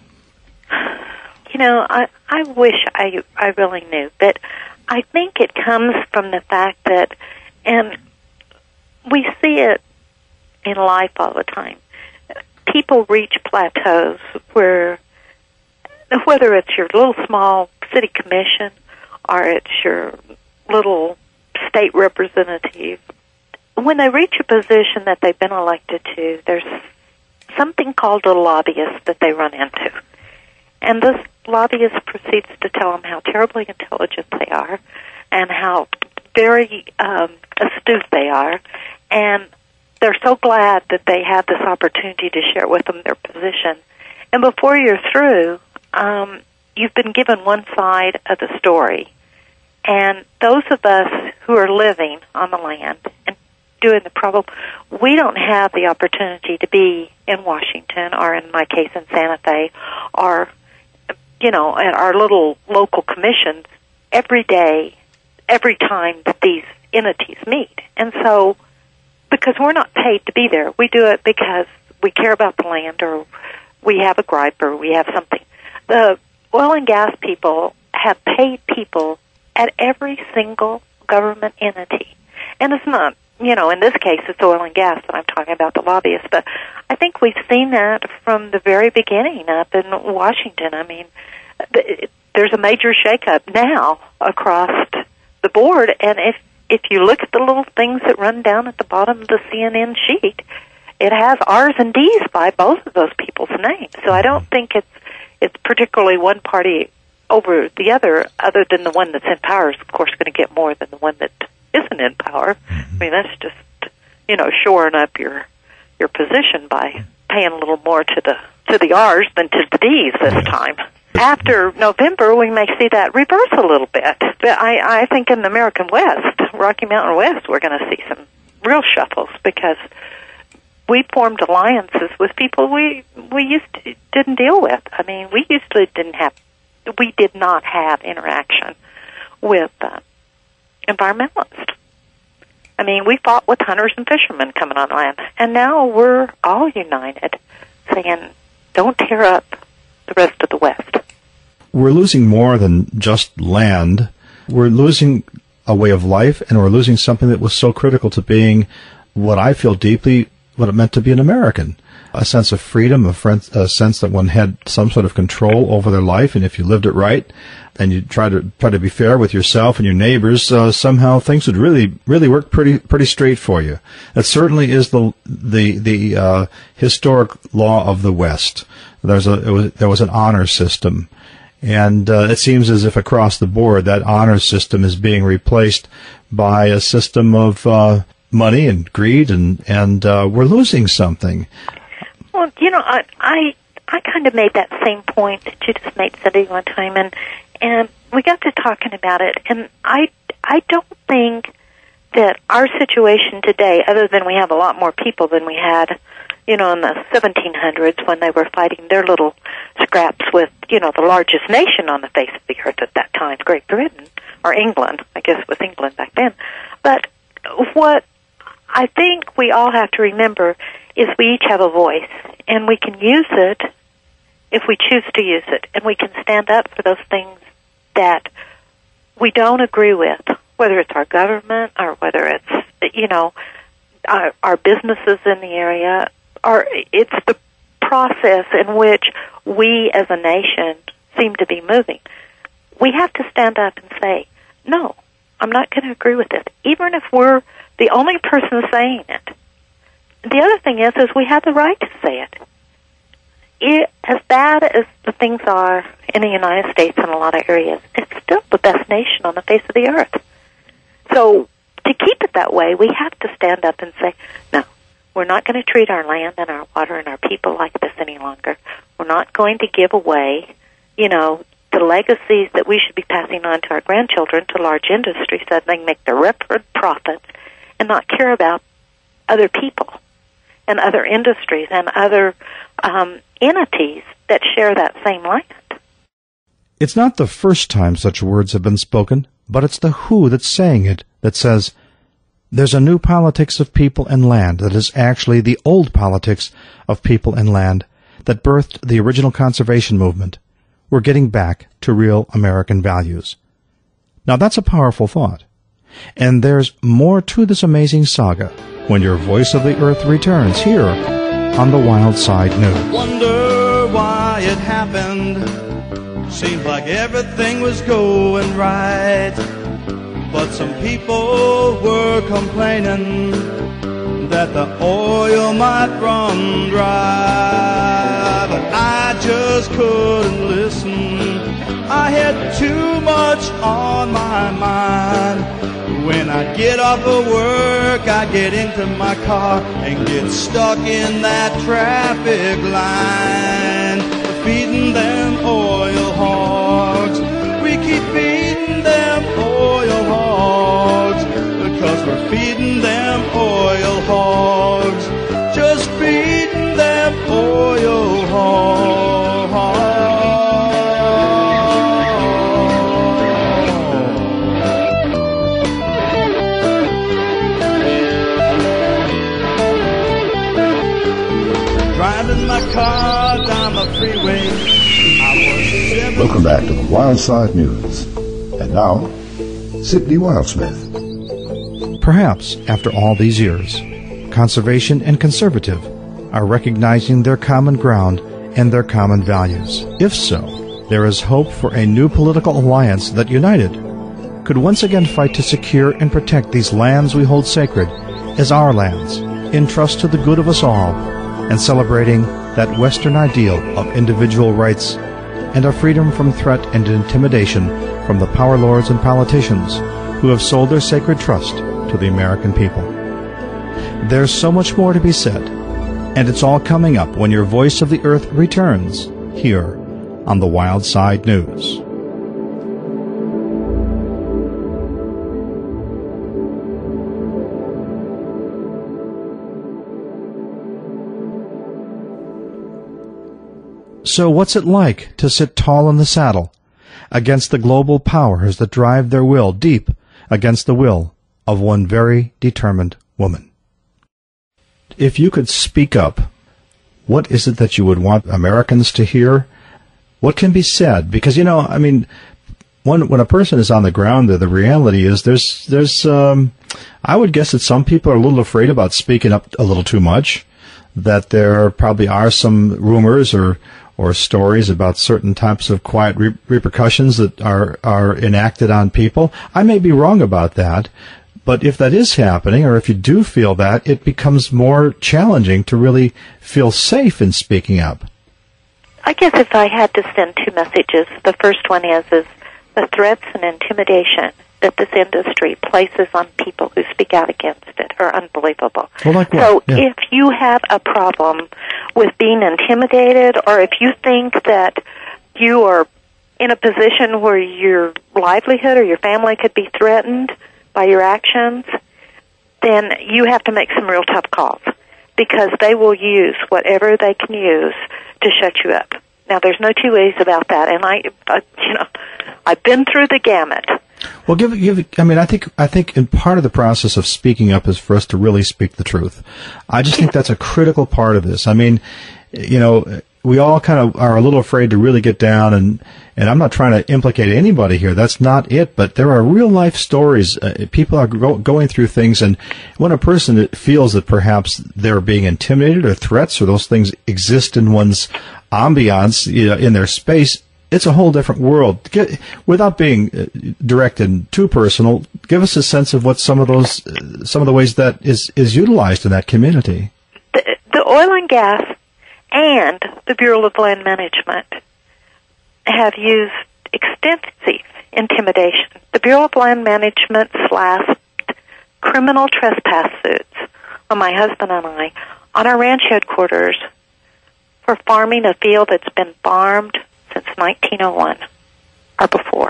I wish I really knew, but I think it comes from the fact that, and we see it in life all the time, people reach plateaus where, whether it's your little small city commission or it's your little state representative, when they reach a position that they've been elected to, there's something called a lobbyist that they run into. And this lobbyist proceeds to tell them how terribly intelligent they are and how very astute they are. And they're so glad that they have this opportunity to share with them their position. And before you're through, you've been given one side of the story. And those of us who are living on the land and doing the problem, we don't have the opportunity to be in Washington or, in my case, in Santa Fe or, at our little local commissions every day, every time that these entities meet. And so, because we're not paid to be there, we do it because we care about the land or we have a gripe or we have something. The oil and gas people have paid people at every single government entity. And it's not, in this case, it's oil and gas that I'm talking about, the lobbyists. But I think we've seen that from the very beginning up in Washington. I mean, there's a major shakeup now across the board. And if you look at the little things that run down at the bottom of the CNN sheet, it has R's and D's by both of those people's names. So I don't think it's particularly one party over the other than the one that's in power is, of course, going to get more than the one that isn't in power. I mean, that's just, shoring up your position by paying a little more to the R's than to the D's this time. After November, we may see that reverse a little bit. But I think in the American West, Rocky Mountain West, we're going to see some real shuffles because we formed alliances with people we didn't deal with. I mean, we did not have interaction with environmentalists. I mean, we fought with hunters and fishermen coming on land, and now we're all united, saying, don't tear up the rest of the West. We're losing more than just land. We're losing a way of life, and we're losing something that was so critical to being what I feel deeply what it meant to be an American. A sense of freedom, a sense that one had some sort of control over their life, and if you lived it right, and you try to be fair with yourself and your neighbors, somehow things would really work pretty straight for you. That certainly is the historic law of the West. There was an honor system, and it seems as if across the board that honor system is being replaced by a system of money and greed, and we're losing something. Well, I kind of made that same point that you just made, Cindy, one time, and we got to talking about it, and I don't think that our situation today, other than we have a lot more people than we had, in the 1700s when they were fighting their little scraps with, the largest nation on the face of the earth at that time, Great Britain, or England, I guess with England back then. But what I think we all have to remember is we each have a voice, and we can use it if we choose to use it, and we can stand up for those things that we don't agree with, whether it's our government or whether it's, our businesses in the area, or it's the process in which we as a nation seem to be moving. We have to stand up and say, no, I'm not going to agree with this, even if we're the only person saying it. The other thing is we have the right to say it. As bad as the things are in the United States in a lot of areas, it's still the best nation on the face of the earth. So to keep it that way, we have to stand up and say, no, we're not going to treat our land and our water and our people like this any longer. We're not going to give away, the legacies that we should be passing on to our grandchildren to large industries so that they can make their record profits and not care about other people and other industries and other entities that share that same land. It's not the first time such words have been spoken, but it's the WHO that's saying it, that says, there's a new politics of people and land that is actually the old politics of people and land that birthed the original conservation movement. We're getting back to real American values. Now that's a powerful thought. And there's more to this amazing saga when your Voice of the Earth returns here on the Wild Side News. Wonder why it happened. Seemed like everything was going right. But some people were complaining that the oil might run dry. But I just couldn't listen. I had too much on my mind. When I get off of work, I get into my car and get stuck in that traffic line. Feeding them oil hogs. We keep feeding them oil hogs because we're feeding them oil hogs. Just feeding them oil hogs. Driving my car down the freeway. Welcome back to the Wild Side News. And now, Sydney Wildsmith. Perhaps, after all these years, conservation and conservative are recognizing their common ground and their common values. If so, there is hope for a new political alliance that, united, could once again fight to secure and protect these lands we hold sacred as our lands, in trust to the good of us all, and celebrating that Western ideal of individual rights and of freedom from threat and intimidation from the power lords and politicians who have sold their sacred trust to the American people. There's so much more to be said, and it's all coming up when your Voice of the Earth returns here on the Wild Side News. So what's it like to sit tall in the saddle against the global powers that drive their will deep against the will of one very determined woman? If you could speak up, what is it that you would want Americans to hear? What can be said? Because, when a person is on the ground, the reality is there's I would guess that some people are a little afraid about speaking up a little too much, that there probably are some rumors or stories about certain types of quiet repercussions that are enacted on people. I may be wrong about that, but if that is happening, or if you do feel that, it becomes more challenging to really feel safe in speaking up. I guess if I had to send two messages, the first one is the threats and intimidation that this industry places on people who speak out against it are unbelievable. Well, like what? So if you have a problem with being intimidated, or if you think that you are in a position where your livelihood or your family could be threatened by your actions, then you have to make some real tough calls, because they will use whatever they can use to shut you up. Now, there's no two ways about that, and I've been through the gamut. Well, I think in part of the process of speaking up is for us to really speak the truth. I just think that's a critical part of this. We all kind of are a little afraid to really get down, and I'm not trying to implicate anybody here. That's not it. But there are real life stories. People are going through things, and when a person feels that perhaps they're being intimidated, or threats or those things exist in one's ambiance, in their space, it's a whole different world. Without being direct and too personal, give us a sense of what some of the ways that is utilized in that community. The oil and gas and the Bureau of Land Management have used extensive intimidation. The Bureau of Land Management slashed criminal trespass suits on my husband and I on our ranch headquarters for farming a field that's been farmed since 1901 or before,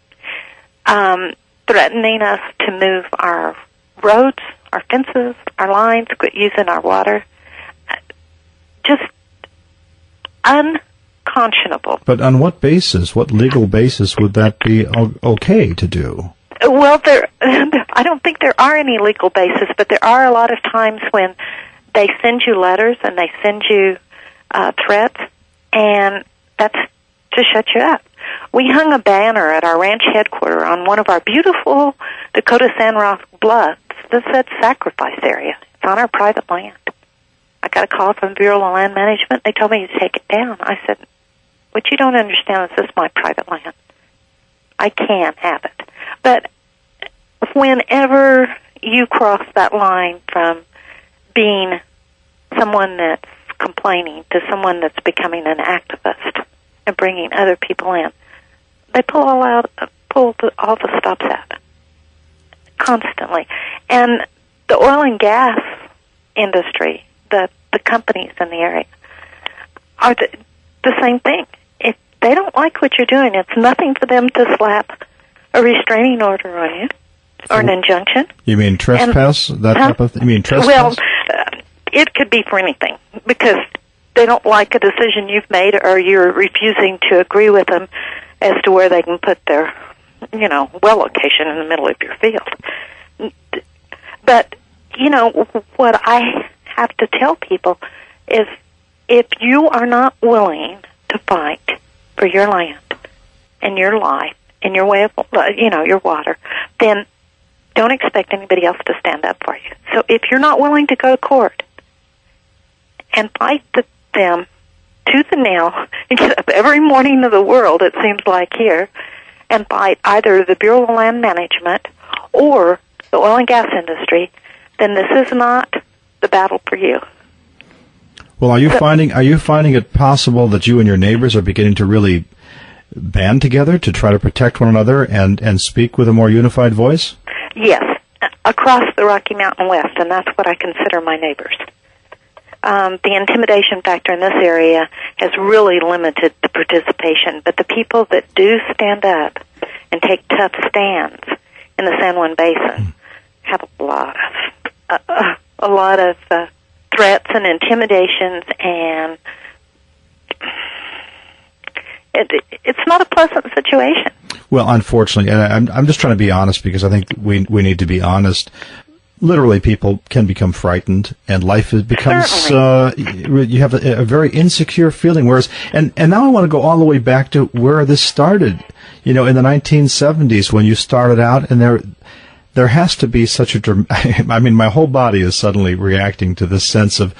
threatening us to move our roads, our fences, our lines, quit using our water. Just unconscionable. But on what basis, what legal basis would that be okay to do? Well, I don't think there are any legal basis, but there are a lot of times when they send you letters and they send you threats, and that's to shut you up. We hung a banner at our ranch headquarters on one of our beautiful Dakota Sandrock bluffs that said sacrifice area. It's on our private land. I got a call from Bureau of Land Management. They told me to take it down. I said, what you don't understand is this is my private land. I can have it. But whenever you cross that line from being someone that's complaining to someone that's becoming an activist and bringing other people in, they pull all the stops out constantly. And the oil and gas industry, the companies in the area, are the same thing. If they don't like what you're doing, it's nothing for them to slap a restraining order on you or an injunction. You mean trespass? You mean trespass? Well, it could be for anything, because they don't like a decision you've made, or you're refusing to agree with them as to where they can put their, well location in the middle of your field. But, what I have to tell people is, if you are not willing to fight for your land and your life and your way of, your water, then don't expect anybody else to stand up for you. So if you're not willing to go to court and fight them tooth and nail and get up every morning of the world, it seems like here, and fight either the Bureau of Land Management or the oil and gas industry, then this is not the battle for you. Well, are you finding it possible that you and your neighbors are beginning to really band together to try to protect one another and speak with a more unified voice? Yes, across the Rocky Mountain West, and that's what I consider my neighbors. The intimidation factor in this area has really limited the participation, but the people that do stand up and take tough stands in the San Juan Basin have a lot of threats and intimidations, and it's not a pleasant situation. Well, unfortunately, and I'm just trying to be honest because I think we need to be honest. Literally, people can become frightened, and life becomes, you have a very insecure feeling. Whereas, and now I want to go all the way back to where this started, in the 1970s when you started out, and there has to be such a, I mean, my whole body is suddenly reacting to this sense of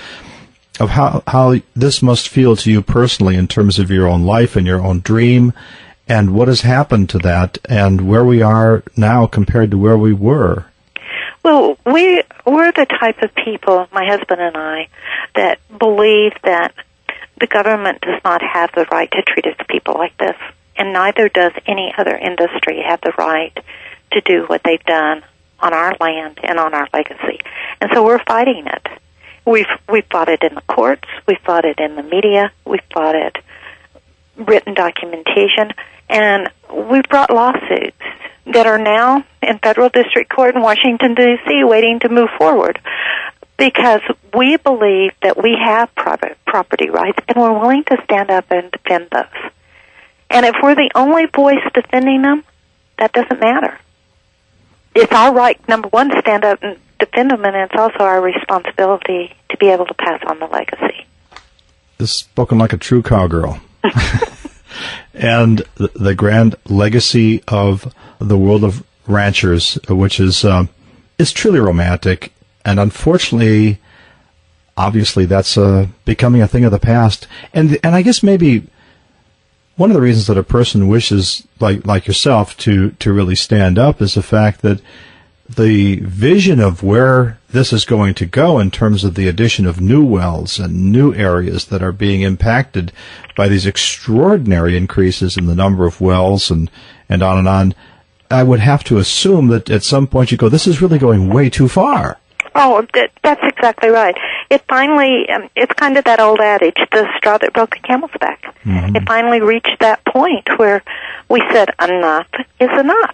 how this must feel to you personally in terms of your own life and your own dream, and what has happened to that, and where we are now compared to where we were. Well, we're the type of people, my husband and I, that believe that the government does not have the right to treat its people like this, and neither does any other industry have the right to do what they've done on our land and on our legacy. And so we're fighting it. We've fought it in the courts, we've fought it in the media, we've fought it written documentation, and we've brought lawsuits that are now in federal district court in Washington, D.C., waiting to move forward, because we believe that we have private property rights, and we're willing to stand up and defend those. And if we're the only voice defending them, that doesn't matter. It's our right, number one, to stand up and defend them, and it's also our responsibility to be able to pass on the legacy. This is spoken like a true cowgirl. And the grand legacy of the world of ranchers, which is truly romantic, and unfortunately, obviously, that's becoming a thing of the past. And I guess maybe one of the reasons that a person wishes, like yourself, to really stand up is the fact that the vision of where this is going to go in terms of the addition of new wells and new areas that are being impacted by these extraordinary increases in the number of wells and on and on, I would have to assume that at some point you go, this is really going way too far. Oh, that's exactly right. It finally, it's kind of that old adage, the straw that broke the camel's back. Mm-hmm. It finally reached that point where we said, enough is enough.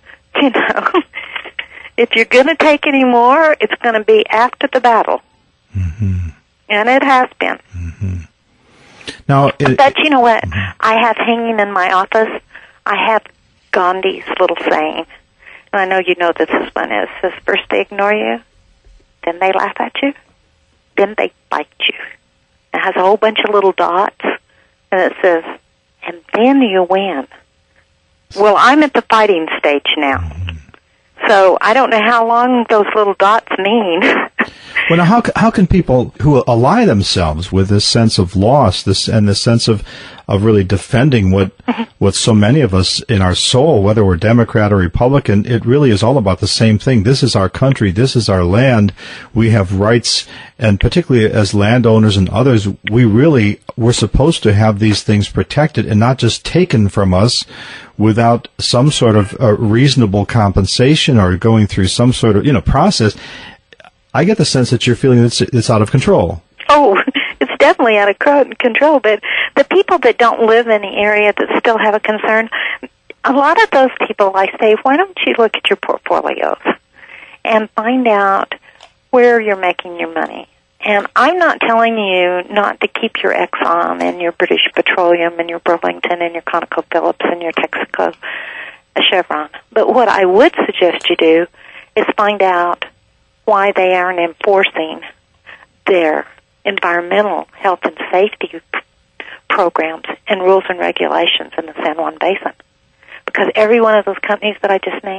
If you're going to take any more, it's going to be after the battle. Mm-hmm. And it has been. Mm-hmm. Now, but you know what? Mm-hmm. I have hanging in my office, I have Gandhi's little saying. And I know you know this one is, says, first they ignore you, then they laugh at you, then they bite you. It has a whole bunch of little dots, and it says, and then you win. Well, I'm at the fighting stage now. Mm-hmm. So I don't know how long those little dots mean. Well, now how can people who ally themselves with this sense of loss, this sense of really defending what so many of us in our soul, whether we're Democrat or Republican, it really is all about the same thing. This is our country. This is our land. We have rights, and particularly as landowners and others, we're supposed to have these things protected and not just taken from us without some sort of reasonable compensation or going through some sort of process. I get the sense that you're feeling it's out of control. Oh, it's definitely out of control, but the people that don't live in the area that still have a concern, a lot of those people, I say, why don't you look at your portfolios and find out where you're making your money? And I'm not telling you not to keep your Exxon and your British Petroleum and your Burlington and your ConocoPhillips and your Texaco Chevron. But what I would suggest you do is find out why they aren't enforcing their environmental health and safety programs and rules and regulations in the San Juan Basin. Because every one of those companies that I just named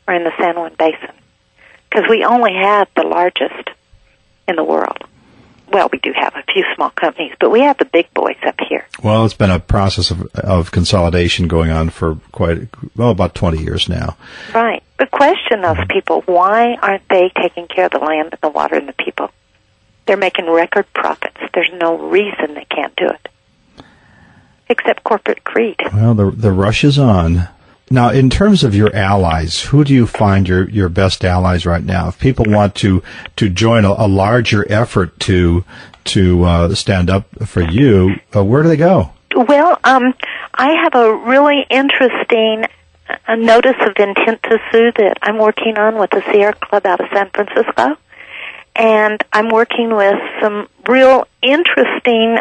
are in the San Juan Basin, because we only have the largest in the world. Well, we do have a few small companies, but we have the big boys up here. Well, it's been a process of consolidation going on for about 20 years now. Right. But question those people, why aren't they taking care of the land and the water and the people? They're making record profits. There's no reason they can't do it, except corporate greed. Well, the rush is on. Now, in terms of your allies, who do you find your best allies right now? If people want to join a larger effort to stand up for you, where do they go? Well, I have a really interesting notice of intent to sue that I'm working on with the Sierra Club out of San Francisco, and I'm working with some real interesting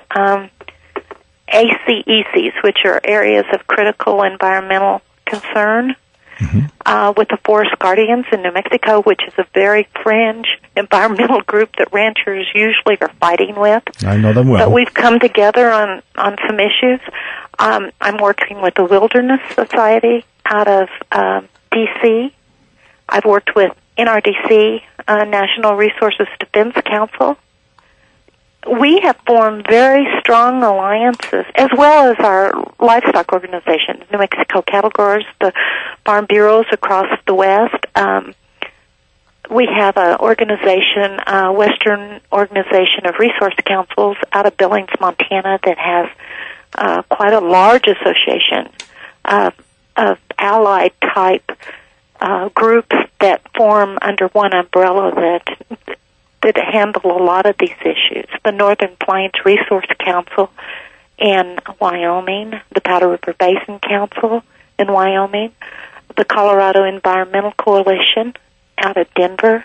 ACECs, which are areas of critical environmental concern, with the Forest Guardians in New Mexico, which is a very fringe environmental group that ranchers usually are fighting with. I know them well. But we've come together on some issues. I'm working with the Wilderness Society out of D.C. I've worked with NRDC, National Resources Defense Council. We have formed very strong alliances, as well as our livestock organization, New Mexico Cattle Growers, the farm bureaus across the West. We have an organization, Western Organization of Resource Councils out of Billings, Montana, that has quite a large association of allied-type groups that form under one umbrella that handle a lot of these issues. The Northern Plains Resource Council in Wyoming, the Powder River Basin Council in Wyoming, the Colorado Environmental Coalition out of Denver.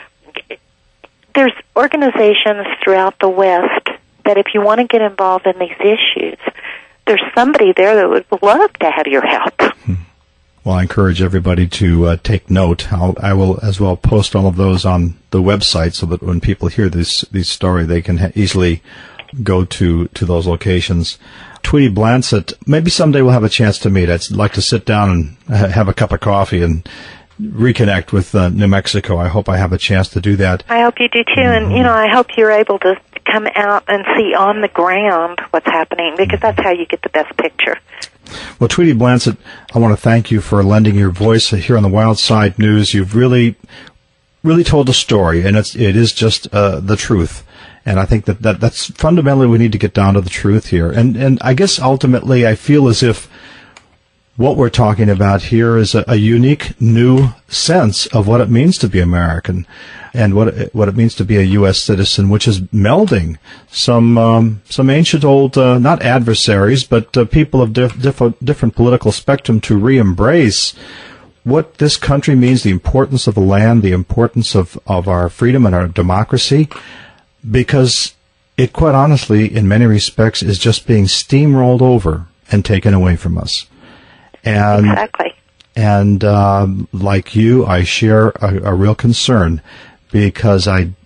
There's organizations throughout the West that if you want to get involved in these issues, there's somebody there that would love to have your help. Well, I encourage everybody to take note. I will as well post all of those on the website so that when people hear this story, they can easily go to those locations. Tweety Blansett, maybe someday we'll have a chance to meet. I'd like to sit down and have a cup of coffee and reconnect with New Mexico. I hope I have a chance to do that. I hope you do too, and I hope you're able to come out and see on the ground what's happening, because that's how you get the best picture. Well, Tweety Blansett, I want to thank you for lending your voice here on the Wild Side News. You've really told a story, and it is just the truth. And I think that's fundamentally we need to get down to the truth here. And I guess ultimately I feel as if what we're talking about here is a unique new sense of what it means to be American and what it means to be a U.S. citizen, which is melding some ancient old, not adversaries, but people of different political spectrum to re-embrace what this country means, the importance of the land, the importance of our freedom and our democracy, because it quite honestly, in many respects, is just being steamrolled over and taken away from us. And, exactly. And like you, I share a real concern because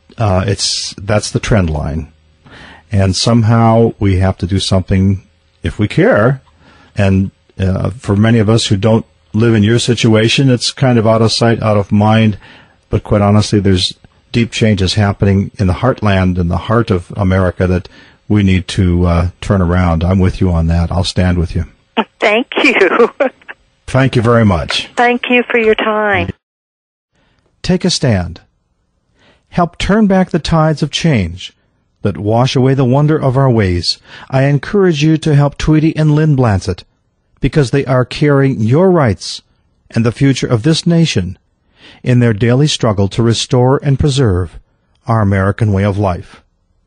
that's the trend line, and somehow we have to do something if we care. And for many of us who don't live in your situation, it's kind of out of sight, out of mind. But quite honestly, there's deep changes happening in the heartland, in the heart of America, that we need to turn around. I'm with you on that. I'll stand with you. Thank you. Thank you very much. Thank you for your time. Take a stand. Help turn back the tides of change that wash away the wonder of our ways. I encourage you to help Tweety and Lynn Blansett, because they are carrying your rights and the future of this nation in their daily struggle to restore and preserve our American way of life.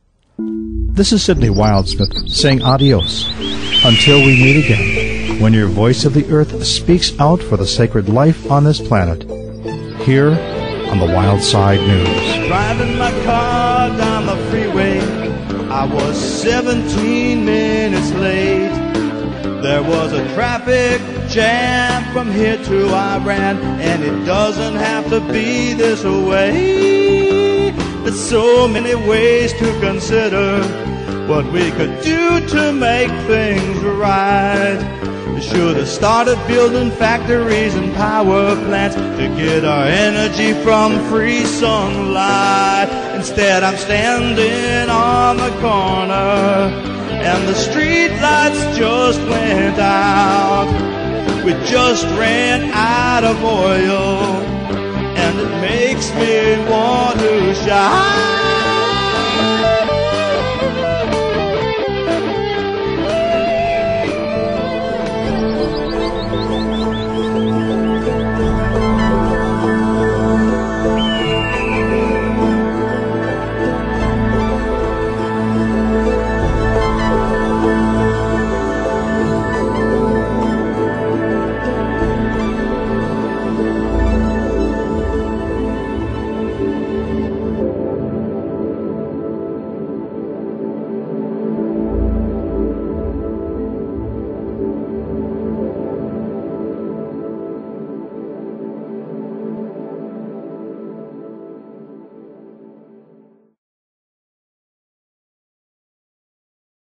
This is Sidney Wildsmith saying adios until we meet again, when your voice of the earth speaks out for the sacred life on this planet, here on the Wild Side News. Driving my car down the freeway, I was 17 minutes late. There was a traffic jam from here to Iran, and it doesn't have to be this way. There's so many ways to consider what we could do to make things right. We should have started building factories and power plants to get our energy from free sunlight. Instead, I'm standing on the corner and the street lights just went out. We just ran out of oil, and it makes me want